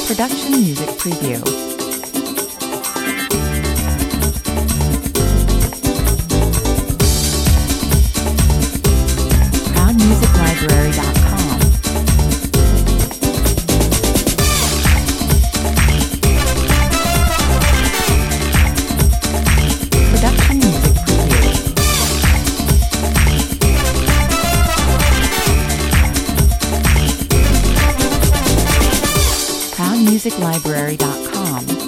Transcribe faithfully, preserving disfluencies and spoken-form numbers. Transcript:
Production Music Preview. proud music library dot com. Production Music Preview. proud music library dot com.